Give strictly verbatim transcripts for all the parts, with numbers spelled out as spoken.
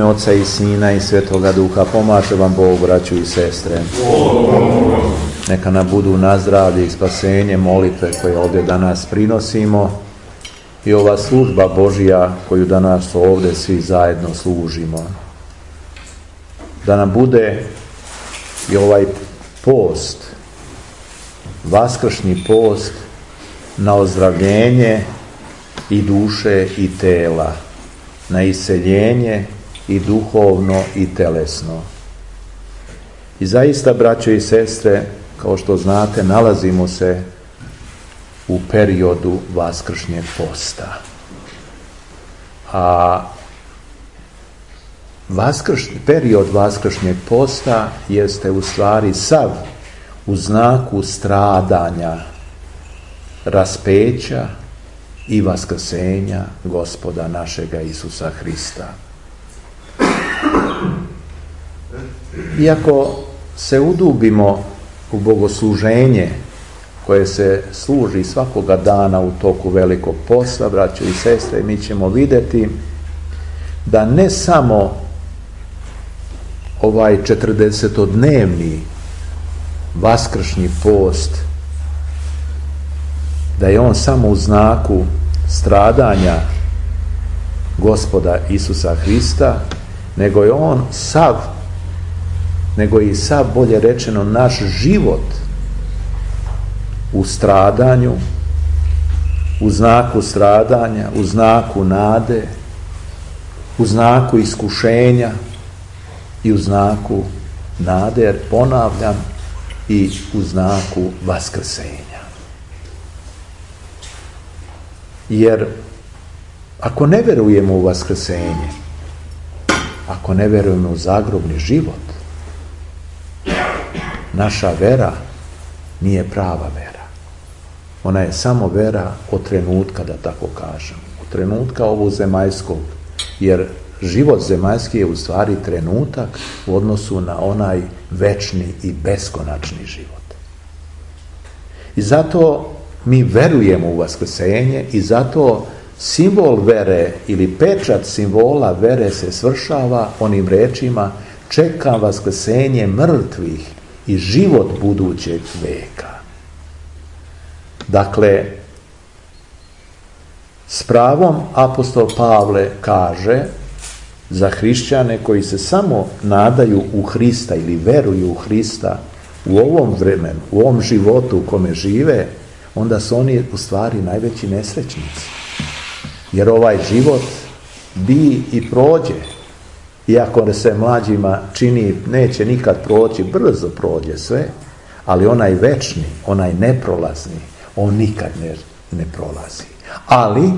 Oca i Sina i Svetoga Duha. Pomaže vam Bog, braću i sestre. Neka nam budu na zdravlje i spasenje molitve koje ovdje danas prinosimo i ova služba Božja koju danas ovdje svi zajedno služimo. Da nam bude i ovaj post, vaskršnji post, na ozdravljenje i duše i tela, na iseljenje i duhovno i telesno. I zaista, braćo i sestre, kao što znate, nalazimo se u periodu vaskršnjeg posta. A vaskršnji, period vaskršnjeg posta jeste u stvari sav u znaku stradanja, raspeća i vaskrsenja Gospoda našega Isusa Hrista. Iako se udubimo u bogosluženje koje se služi svakoga dana u toku velikog posta, braćo i sestre, mi ćemo vidjeti da ne samo ovaj četrdesetodnevni vaskršnji post, da je on samo u znaku stradanja Gospoda Isusa Hrista, nego je on sav, nego je i sav, bolje rečeno, naš život u stradanju, u znaku stradanja, u znaku nade, u znaku iskušenja i u znaku nade, jer ponavljam, i u znaku vaskrsenja. Jer ako ne vjerujemo u vaskrsenje, ako ne vjerujemo u zagrobni život, naša vera nije prava vera. Ona je samo vera od trenutka, da tako kažem, od trenutka ovog zemaljskog, jer život zemaljski je u stvari trenutak u odnosu na onaj večni i beskonačni život. I zato mi verujemo u vaskrsenje i zato simbol vere ili pečat simbola vere se svršava onim rečima: čekam vaskrsenje mrtvih i život budućeg veka. Dakle, s pravom apostol Pavle kaže za hrišćane koji se samo nadaju u Hrista ili veruju u Hrista u ovom vremenu, u ovom životu u kome žive, onda su oni u stvari najveći nesrećnici. Jer ovaj život bi i prođe. Iako se mlađima čini neće nikad proći, brzo prođe sve, ali onaj večni, onaj neprolazni, on nikad ne, ne prolazi. Ali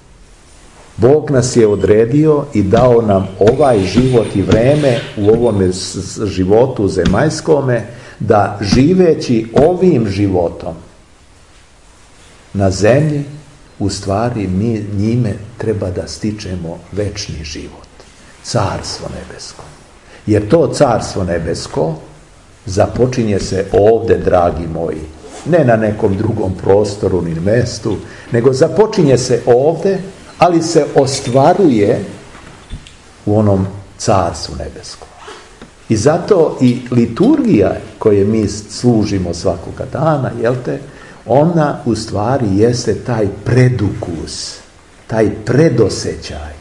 Bog nas je odredio i dao nam ovaj život i vreme u ovom životu zemaljskome, da živeći ovim životom na zemlji, u stvari mi njime treba da stičemo večni život, carstvo nebesko. Jer to carstvo nebesko započinje se ovdje, dragi moji, ne na nekom drugom prostoru ni mjestu, nego započinje se ovdje, ali se ostvaruje u onom carstvu nebeskom. I zato i liturgija koje mi služimo svakoga dana, jel te, ona u stvari jeste taj predukus, taj predosećaj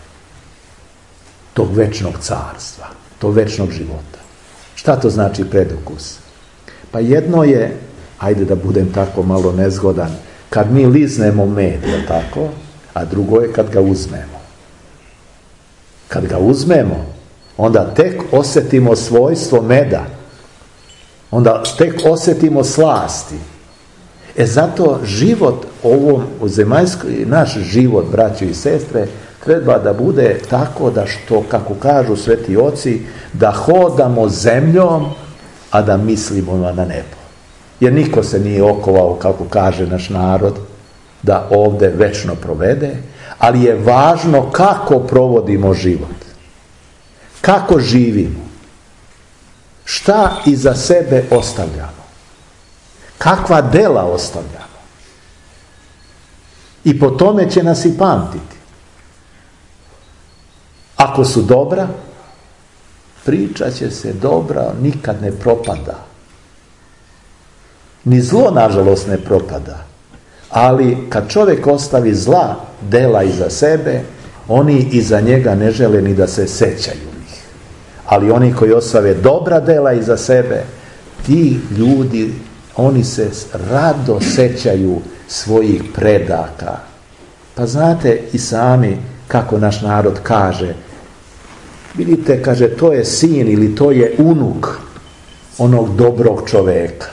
tog večnog carstva, tog večnog života. Šta to znači predukus? Pa jedno je, ajde da budem tako malo nezgodan, kad mi liznemo med, je tako, a drugo je kad ga uzmemo. Kad ga uzmemo, onda tek osjetimo svojstvo meda, onda tek osjetimo slasti. E zato život ovom u zemaljskoj, naš život, braćo i sestre, treba da bude tako da što, kako kažu sveti oci, da hodamo zemljom, a da mislimo na nebo. Jer niko se nije okovao, kako kaže naš narod, da ovdje večno provede, ali je važno kako provodimo život. Kako živimo. Šta iza sebe ostavljamo. Kakva dela ostavljamo. I po tome će nas i pamtiti. Ako su dobra, pričat će se dobra, nikad ne propada. Ni zlo, nažalost, ne propada. Ali kad čovjek ostavi zla dela iza sebe, oni iza njega ne žele ni da se sećaju ih. Ali oni koji ostave dobra dela iza sebe, ti ljudi, oni se rado sećaju svojih predaka. Pa znate i sami kako naš narod kaže, vidite, kaže, to je sin ili to je unuk onog dobrog čoveka.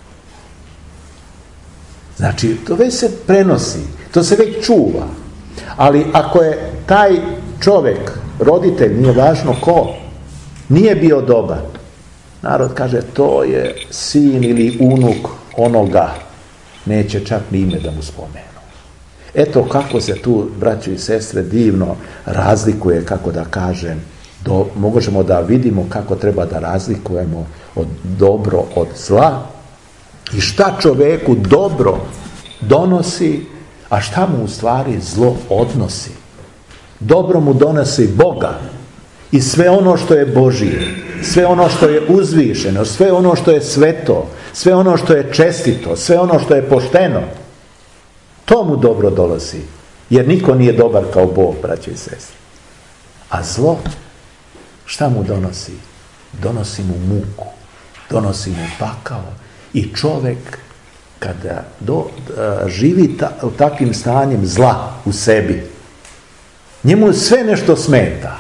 Znači, to već se prenosi, to se već čuva. Ali ako je taj čovjek, roditelj, nije važno ko, nije bio dobar, narod kaže, to je sin ili unuk onoga, neće čak ni ime da mu spomenu. Eto kako se tu, braćo i sestre, divno razlikuje, kako da kažem, do, možemo da vidimo kako treba da razlikujemo od dobro od zla i šta čoveku dobro donosi, a šta mu u stvari zlo odnosi. Dobro mu donosi Boga i sve ono što je Božije, sve ono što je uzvišeno, sve ono što je sveto, sve ono što je čestito, sve ono što je pošteno. To mu dobro dolazi, jer niko nije dobar kao Bog, braće i sestre. A zlo, šta mu donosi? Donosi mu muku, donosi mu pakao. I čovjek kada do, a, živi ta, u takvim stanjem zla u sebi, njemu sve nešto smeta.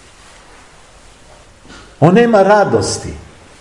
On nema radosti.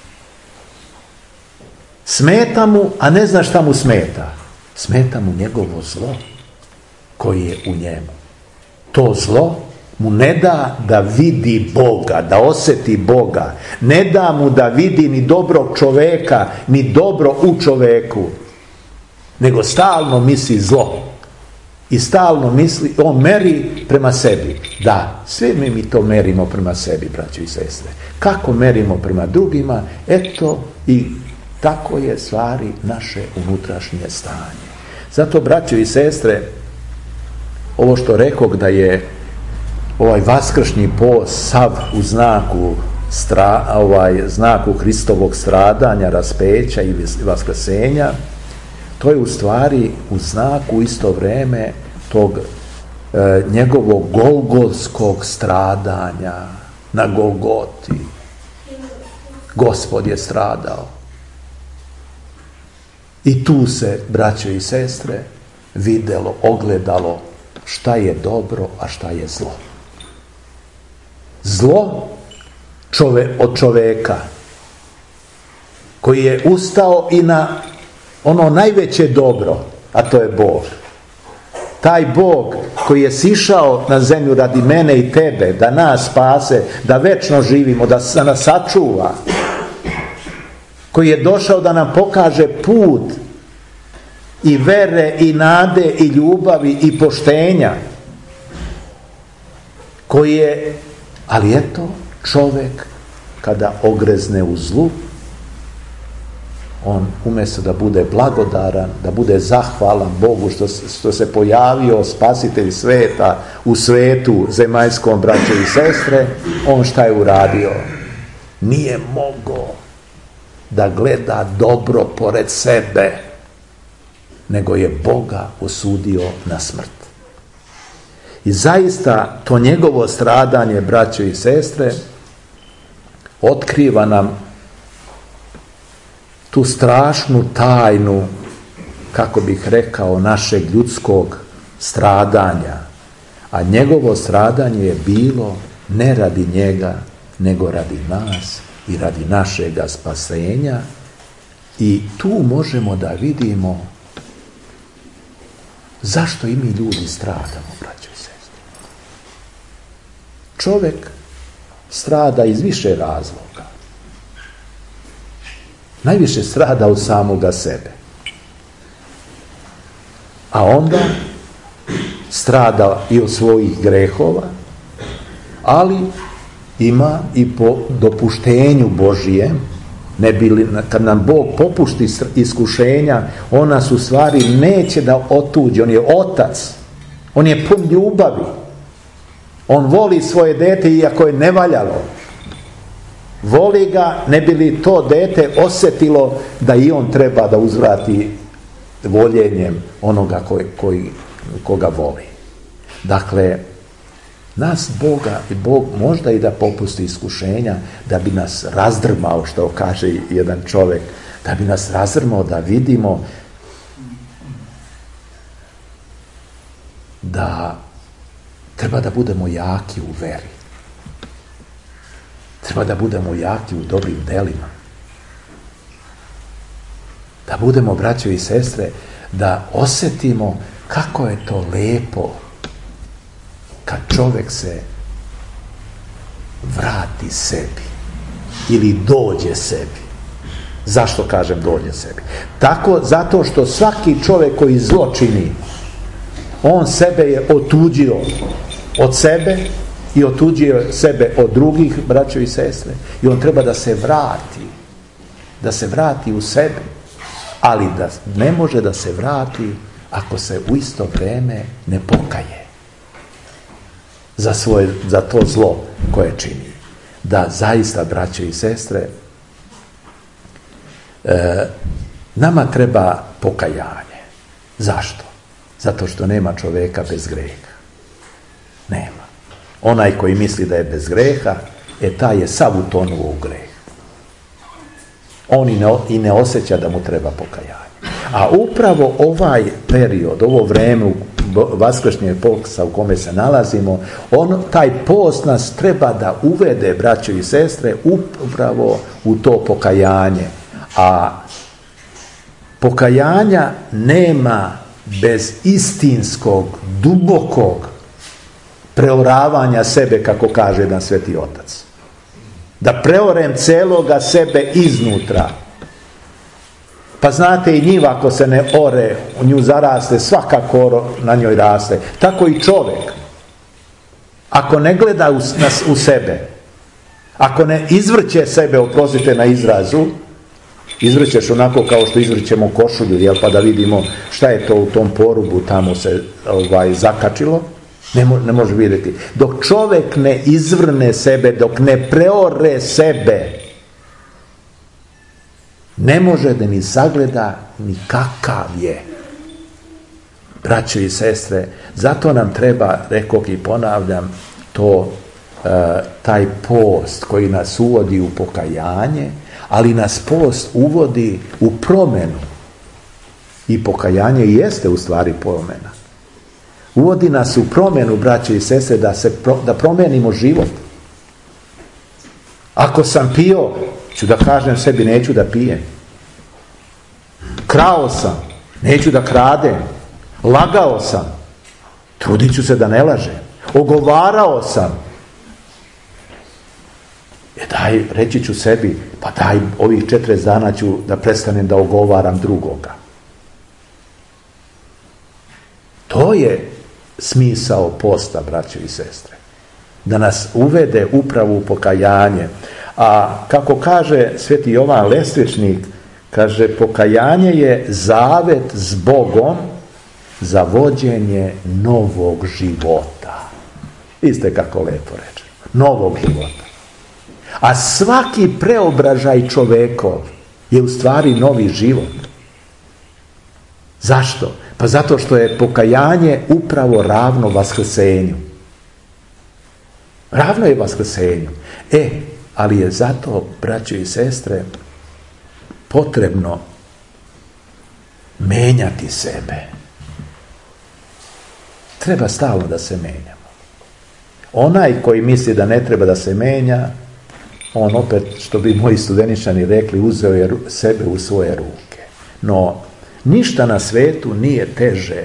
Smeta mu, a ne zna šta mu smeta. Smeta mu njegovo zlo koji je u njemu. To zlo mu ne da da vidi Boga, da osjeti Boga. Ne da mu da vidi ni dobrog čoveka, ni dobro u čoveku. Nego stalno misli zlo. I stalno misli, on meri prema sebi. Da, sve mi, mi to merimo prema sebi, braćo i sestre. Kako merimo prema drugima, eto i tako je stvari naše unutrašnje stanje. Zato, braćo i sestre, ovo što rekog da je ovaj vaskršnji post sav u znaku stra, ovaj znaku Hristovog stradanja, raspeća i vaskrsenja, to je u stvari u znaku isto vrijeme tog e, njegovog golgotskog stradanja na Golgoti. Gospod je stradao. I tu se, braćo i sestre, vidjelo, ogledalo šta je dobro, a šta je zlo. Zlo čove, od čoveka koji je ustao i na ono najveće dobro, a to je Bog. Taj Bog koji je sišao na zemlju radi mene i tebe, da nas spase, da večno živimo, da nas sačuva, koji je došao da nam pokaže put i vere i nade i ljubavi i poštenja, koji je, ali eto, čovjek kada ogrezne u zlu, on umjesto da bude blagodaran, da bude zahvalan Bogu što, što se pojavio spasitelj sveta u svetu zemaljskom, braće i sestre, on šta je uradio? Nije mogao da gleda dobro pored sebe, nego je Boga osudio na smrt. I zaista to njegovo stradanje, braćo i sestre, otkriva nam tu strašnu tajnu, kako bih rekao, našeg ljudskog stradanja. A njegovo stradanje je bilo ne radi njega, nego radi nas i radi našega spasenja. I tu možemo da vidimo zašto i mi ljudi stradamo, braćo i sestre. Čovjek strada iz više razloga. Najviše strada od samoga sebe. A onda strada i od svojih grehova, ali ima i po dopuštenju Božijem, ne bili, kad nam Bog popušti iskušenja, on nas u stvari neće da otuđi. On je otac, on je pun ljubavi, on voli svoje dete iako je nevaljalo. Voli ga, ne bi li to dete osjetilo da i on treba da uzvrati voljenjem onoga koji, koji, koga voli. Dakle, nas Boga, i Bog možda i da popusti iskušenja, da bi nas razdrmao, što kaže jedan čovjek, da bi nas razdrmao, da vidimo da treba da budemo jaki u veri. Treba da budemo jaki u dobrim delima. Da budemo, braćo i sestre, da osjetimo kako je to lepo kad čovjek se vrati sebi ili dođe sebi. Zašto kažem dođe sebi? Tako, zato što svaki čovjek koji zlo čini, on sebe je otuđio od sebe i otuđio sebe od drugih, braćo i sestre, i on treba da se vrati, da se vrati u sebe, ali da ne može da se vrati ako se u isto vrijeme ne pokaje za, svoje, za to zlo koje čini. Da zaista, braćo i sestre, e, nama treba pokajanje. Zašto? Zato što nema čovjeka bez greha. Nema. Onaj koji misli da je bez greha, e taj je sav utonuo u greh. On i ne, i ne osjeća da mu treba pokajanje. A upravo ovaj period, ovo vrijeme vaskršnjeg posta u kome se nalazimo, on, taj post nas treba da uvede, braćo i sestre, upravo u to pokajanje. A pokajanja nema bez istinskog, dubokog preoravanja sebe, kako kaže jedan Sveti Otac. Da preorem celoga sebe iznutra. Pa znate, i njiva ako se ne ore, u nju zaraste, svakako na njoj raste. Tako i čovjek. Ako ne gleda u, na, u sebe, ako ne izvrće sebe, oprostite na izrazu, izvrćeš onako kao što izvrćemo košulju, jel, pa da vidimo šta je to u tom porubu tamo se ovaj, zakačilo, ne, mo, ne može vidjeti. Dok čovjek ne izvrne sebe, dok ne preore sebe, ne može da ni sagleda ni kakav je. Braćo i sestre, zato nam treba, rekoh i ponavljam, to, e, taj post koji nas uvodi u pokajanje, ali nas post uvodi u promjenu. I pokajanje jeste u stvari promjena. Uvodi nas u promjenu, braće i sestre, da, se, da promijenimo život. Ako sam pio, ću da kažem sebi, neću da pijem. Krao sam, neću da kradem. Lagao sam, trudit ću se da ne lažem. Ogovarao sam, e daj, reći ću sebi, pa daj, ovih četrdeset dana ću da prestanem da ogovaram drugoga. To je smisao posta, braće i sestre. Da nas uvede upravo u pokajanje. A kako kaže Sveti Jovan Lesvičnik, kaže, pokajanje je zavet s Bogom za vođenje novog života. Iste kako lepo reče. Novog života. A svaki preobražaj čovekov je u stvari novi život. Zašto? Pa zato što je pokajanje upravo ravno vaskrsenju. Ravno je vaskrsenju. E, ali je zato, braćo i sestre, potrebno menjati sebe. Treba stalno da se menjamo. Onaj koji misli da ne treba da se menja, on opet, što bi moji studeničani rekli, uzeo je sebe u svoje ruke. No, ništa na svetu nije teže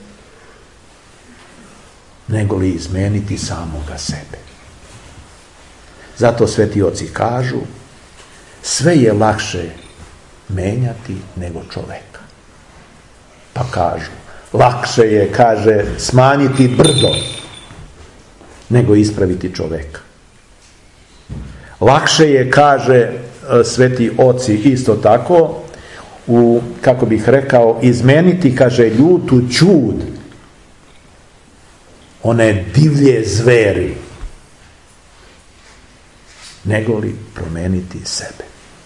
nego li izmeniti samoga sebe. Zato sveti oci kažu, sve je lakše menjati nego čoveka. Pa kažu, lakše je, kaže, smanjiti brdo nego ispraviti čoveka. Lakše je, kaže sveti oci, isto tako, u, kako bih rekao, izmeniti, kaže, ljutu ćud, one divlje zveri, nego li promeniti sebe.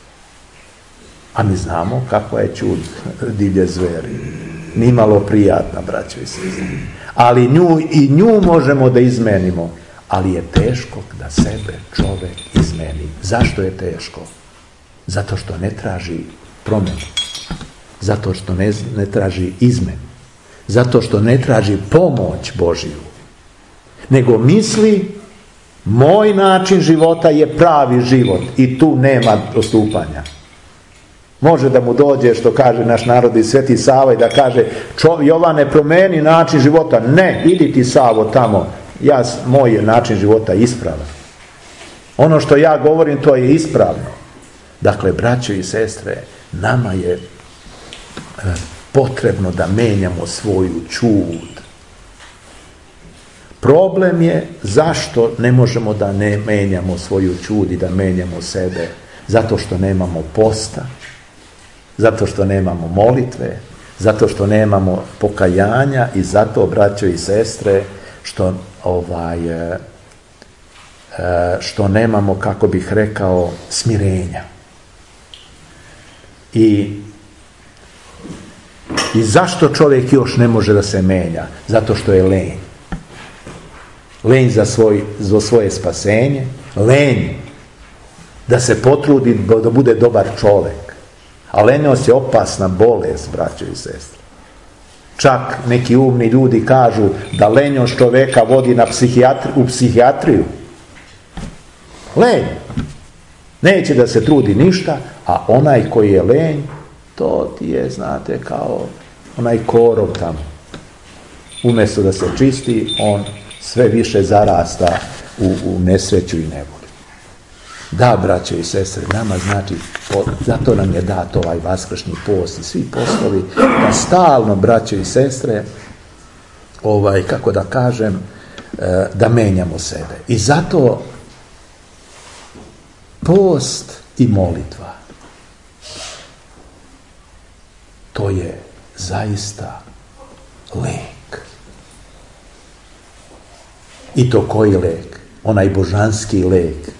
A mi znamo kakva je čud divlje zveri. Nimalo prijatna, braćo i sestre. Ali nju, i nju možemo da izmenimo, ali je teško da sebe čovjek izmeni. Zašto je teško? Zato što ne traži promjenu. Zato što ne, ne traži izmenu. Zato što ne traži pomoć Božiju. Nego misli, moj način života je pravi život i tu nema odstupanja. Može da mu dođe, što kaže naš narod i Sveti Sava, i da kaže, Jovane, promeni način života. Ne, idi ti, Savo, tamo. Ja, moj način života je ispravan. Ono što ja govorim, to je ispravno. Dakle, braćo i sestre, nama je potrebno da menjamo svoju čud. Problem je zašto ne možemo da ne menjamo svoju čud i da menjamo sebe. Zato što nemamo posta, zato što nemamo molitve, zato što nemamo pokajanja i zato, braćo i sestre, što ovaj što nemamo, kako bih rekao, smirenja. I i zašto čovjek još ne može da se menja? Zato što je lenj. Lenj za, svoj, za svoje spasenje, lenj da se potrudi da bude dobar čovjek. A lenjost je opasna bolest, braćo i sestre. Čak neki umni ljudi kažu da lenjost čovjeka vodi na psihijatri, u psihijatriju. Lenj. Neće da se trudi ništa, a onaj koji je lenj, to ti je, znate, kao onaj korov tamo. Umjesto da se čisti, on sve više zarasta u, u nesreću i nevoli. Da, braće i sestre, nama znači, zato nam je dat ovaj vaskršnji post i svi postovi, da stalno, braće i sestre, ovaj, kako da kažem, da menjamo sebe. I zato post i molitva, to je zaista lek. I to koji lek? Onaj božanski lek.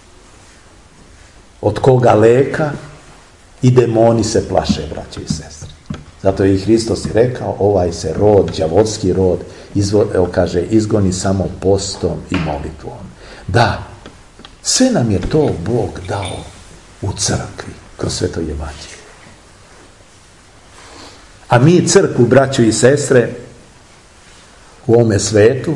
Od koga leka i demoni se plaše, braće i sestre. Zato je i Hristos i rekao, ovaj se rod, đavolski rod, izvo, evo kaže, izgoni samo postom i molitvom. Da, sve nam je to Bog dao u crkvi, kroz Sveto evanđelje. A mi crkvu, braćo i sestre, u ovome svetu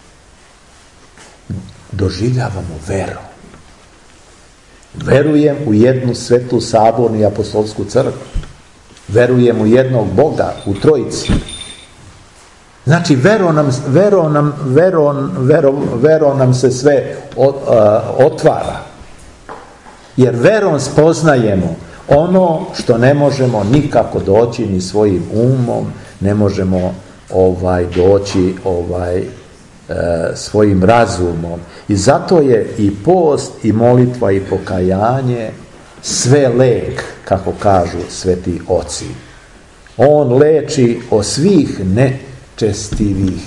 doživljavamo verom. Verujem u jednu svetu sabornu i apostolsku crkvu. Verujem u jednog Boga, u Trojici. Znači, vero nam, vero nam, vero, vero, vero nam se sve otvara. Jer verom spoznajemo ono što ne možemo nikako doći ni svojim umom, ne možemo ovaj doći ovaj e, svojim razumom. I zato je i post i molitva i pokajanje sve lek, kako kažu sveti oci. On leči od svih nečestivih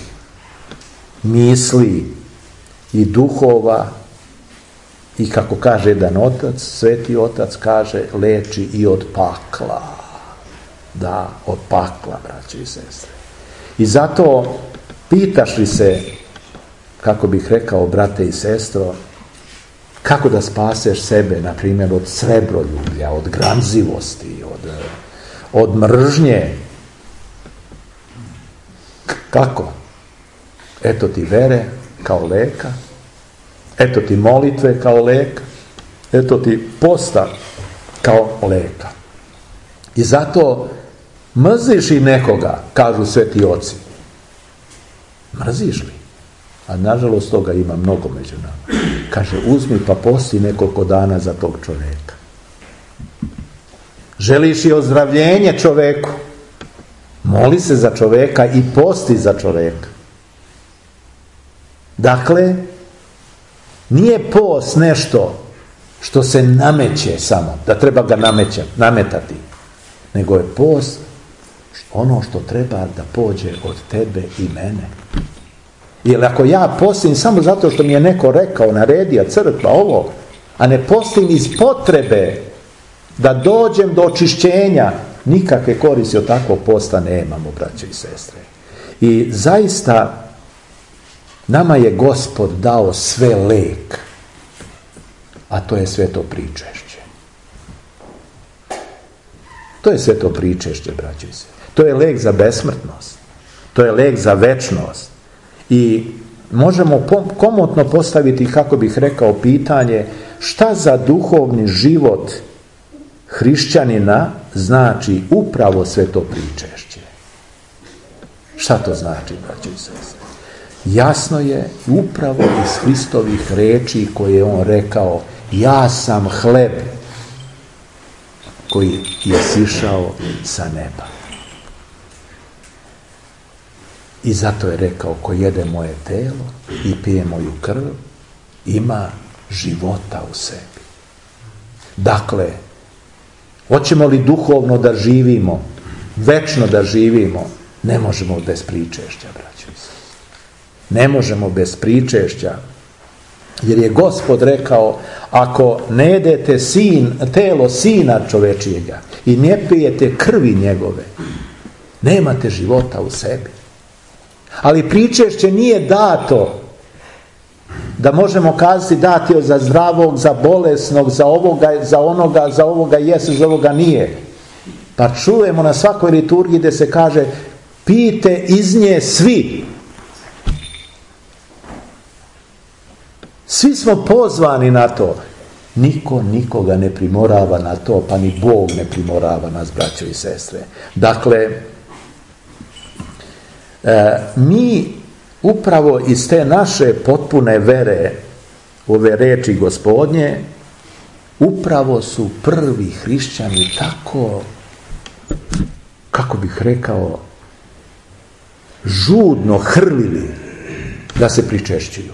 misli i duhova. I kako kaže jedan otac, sveti otac kaže, leči i od pakla. Da, od pakla, braće i sestre. I zato pitaš li se, kako bih rekao, brate i sestro, kako da spaseš sebe, na primjer, od srebroljublja, od gramzivosti, od, od mržnje? Kako? Eto ti vere kao leka, eto ti molitve kao lek, eto ti posta kao leka. I zato mrziš i nekoga, kažu sveti oci. Mrziš li? A nažalost toga ima mnogo među nama. Kaže, uzmi pa posti nekoliko dana za tog čovjeka. Želiš i ozdravljenje čovjeku? Moli se za čovjeka i posti za čovjeka. Dakle, nije post nešto što se nameće samo, da treba ga nameća, nametati, nego je post ono što treba da pođe od tebe i mene. Jer ako ja postim samo zato što mi je neko rekao, naredio, crkva, ovo, a ne postim iz potrebe da dođem do očišćenja, nikakve koristi od takvog posta nemamo, braće i sestre. I zaista nama je Gospod dao sve lek, a to je sveto pričešće. To je sveto pričešće, braće i sestre. To je lek za besmrtnost. To je lek za večnost. I možemo komotno postaviti, kako bih rekao, pitanje šta za duhovni život hrišćanina znači upravo sveto pričešće. Šta to znači, braće i sestre? Jasno je upravo iz Hristovih reči koje je on rekao: ja sam hleb koji je sišao sa neba. I zato je rekao: ko jede moje telo i pije moju krv, ima života u sebi. Dakle, hoćemo li duhovno da živimo, večno da živimo, ne možemo bez pričešća, braćo i sestre. Ne možemo bez pričešća, jer je Gospod rekao: ako ne jedete sin, telo sina čovečijega i ne pijete krvi njegove, nemate života u sebi. Ali pričešće nije dato da možemo kazati dati je za zdravog, za bolesnog, za ovoga, za onoga, za ovoga jeste, za ovoga nije. Pa čujemo na svakoj liturgiji gdje se kaže: pijte iz nje svi. Svi smo pozvani na to. Niko nikoga ne primorava na to, pa ni Bog ne primorava nas, braćo i sestre. Dakle, e, mi upravo iz te naše potpune vere, ove reči Gospodnje, upravo su prvi hrišćani tako, kako bih rekao, žudno hrlili da se pričešćuju.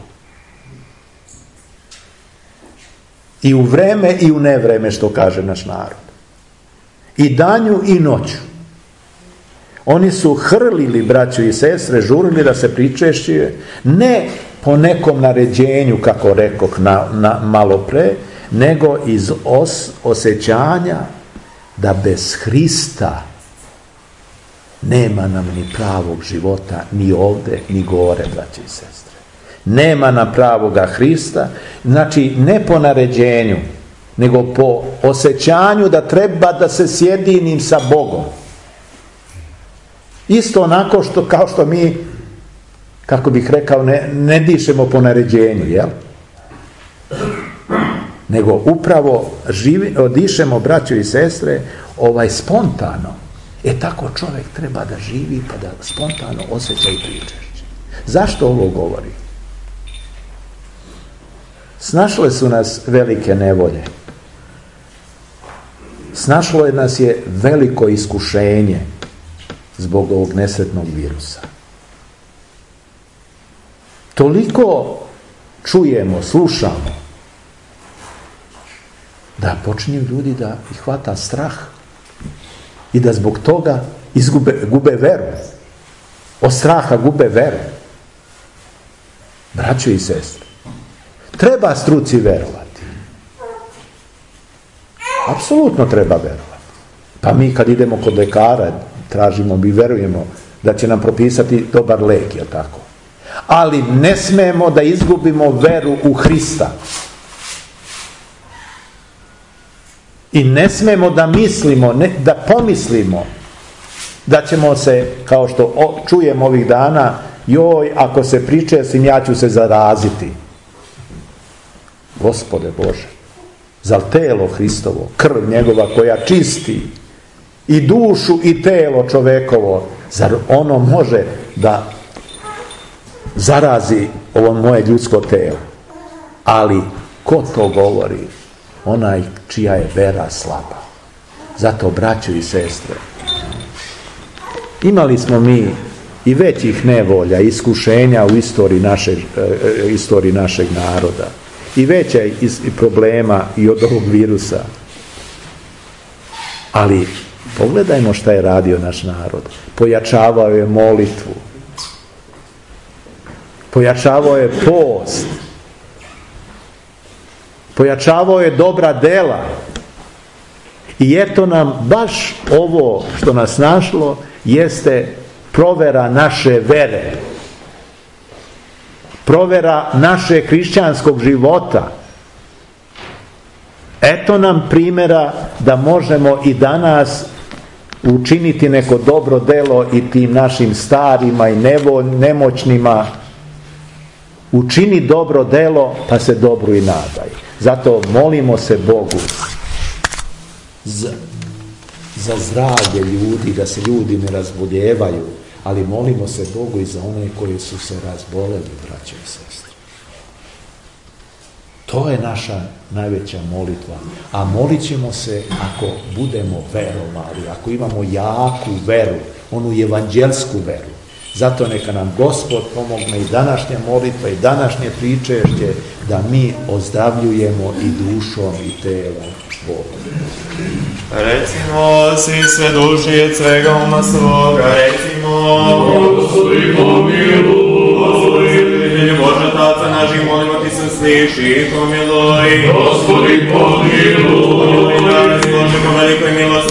I u vreme i u nevreme, što kaže naš narod. I danju i noću. Oni su hrlili, braćo i sestre, žurili da se pričešćuju, ne po nekom naređenju, kako rekoh na, na, malo pre, nego iz os, osjećanja da bez Hrista nema nam ni pravog života, ni ovde, ni gore, braće i sestre. Nema nam pravoga Hrista, znači ne po naređenju, nego po osjećanju da treba da se sjedinim sa Bogom. Isto onako što, kao što mi, kako bih rekao, ne, ne dišemo po naređenju, jel? Nego upravo živi, dišemo, braćo i sestre, ovaj spontano. E tako čovjek treba da živi, pa da spontano osjeća i pričešće. Zašto ovo govori? Snašle su nas velike nevolje. Snašlo je nas je veliko iskušenje zbog ovog nesretnog virusa. Toliko čujemo, slušamo, da počinju ljudi da ih hvata strah i da zbog toga izgube, gube veru. Od straha gube veru. Braćo i sestre, treba struci verovati. Apsolutno treba verovati. Pa mi kad idemo kod lekara, tražimo, mi verujemo da će nam propisati dobar lek, je tako? Ali ne smemo da izgubimo veru u Hrista. I ne smemo da mislimo, ne, da pomislimo da ćemo se, kao što o, čujem ovih dana, joj, ako se pričestim, ja ću se zaraziti. Gospode Bože, zar telo Hristovo, krv njegova koja čisti i dušu i telo čovekovo, zar ono može da zarazi ovo moje ljudsko telo? Ali ko to govori? Onaj čija je vera slaba. Zato, braćo i sestre, imali smo mi i većih nevolja, iskušenja u istoriji našeg, istoriji našeg naroda. I veća problema i od ovog virusa. Ali pogledajmo šta je radio naš narod. Pojačavao je molitvu. Pojačavao je post. pojačavao je dobra dela. I eto nam baš ovo što nas našlo jeste provera naše vere, provera našeg hrišćanskog života. Eto nam primjera da možemo i danas učiniti neko dobro delo i tim našim starima i nevo, nemoćnima. Učini dobro delo pa se dobro i nadaj. Zato molimo se Bogu za, za zdravlje ljudi, da se ljudi ne razboljevaju, ali molimo se Bogu i za one koji su se razboleli, braće i sestre. To je naša najveća molitva. A molit ćemo se ako budemo verovali, ako imamo jaku veru, onu evanđelsku veru. Zato neka nam Gospod pomogne i današnja molitva i današnje pričešće da mi ozdravljujemo i dušom i telom Boga. Recimo, si sve duši svega uma svoga, recimo, Gospodi pomiluj, Gospodi, Bože, Taca naših, molimo ti se sliši i pomiluj. Gospodi pomiluj, Pomiluj nas, Bože, po velikoj milosti.